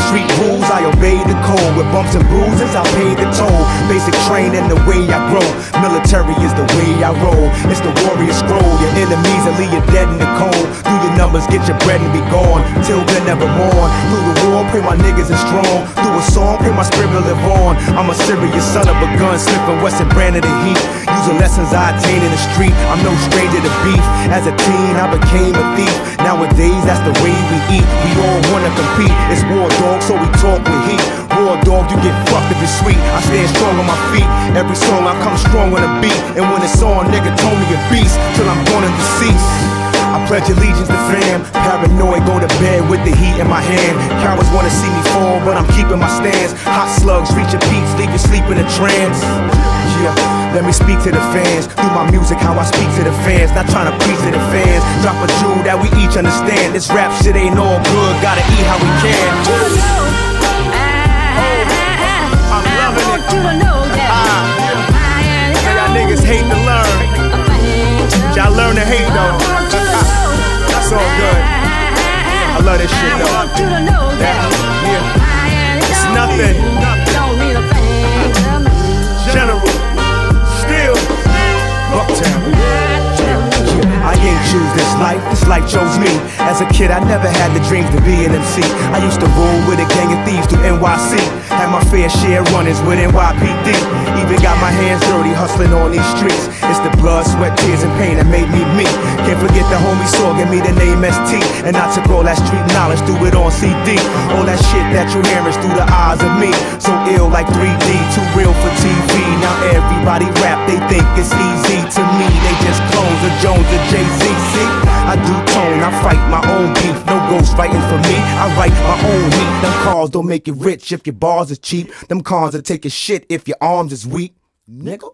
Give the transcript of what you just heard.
street rules, I obey the code. With bumps and bruises, I pay the toll. Basic training, the way I grow. Military is the way I roll. It's the warrior scroll. Your enemies will leave you dead in the cold. Do your numbers, get your bread and be gone. Till then, never mourn. Through the war, pray my niggas is strong. Through a song, pray my spirit live on. I'm a serious son of a gun, slipping Western brand of the heat. Using lessons I attained in the street. I'm no stranger to beef. As a teen, I became a thief. Nowadays, that's the way we eat. We all wanna compete. It's war, dog, so we talk with heat. War, dog, you get fucked if it's sweet. I stand strong on my feet. Every song I come strong on a beat. And when it's on, nigga told me a beast. Till I'm gonna decease. I pledge allegiance to fam. Paranoid, go to bed with the heat in my hand. Cowards wanna see me fall, but I'm keeping my stance. Hot slugs reach your peaks, leave you sleep in a trance. Yeah, let me speak to the fans. Through my music, how I speak to the fans. Not trying to preach to the fans. Drop a jewel that we each understand. This rap shit ain't all good, gotta eat how we can. I'm loving it. Y'all niggas hate to learn. Y'all learn to hate though. That's all good. I love this shit though. Yeah. It's nothing. General, still, Bucktown. I ain't choose this life chose me. As a kid, I never had the dreams to be an MC. I used to roll with a gang of thieves through NYC. Had my fair share runnings with NYPD. Even got my hands dirty hustling on these streets. It's the blood, sweat, tears, and pain that made me me. Can't forget the homie Saw, give me the name ST. And I took all that street knowledge, threw it on CD. All that shit that you hear is through the eyes of me. So ill like 3D, too real for TV. Now everybody rap, they think it's easy. To me, they just clones of Jones or Jay-Z. See, I do tone, I fight my own beef. No ghost fighting for me, I write my own heat. Them cars don't make you rich if your bars is cheap. Them cars will take your shit if your arms is weak. Nigga.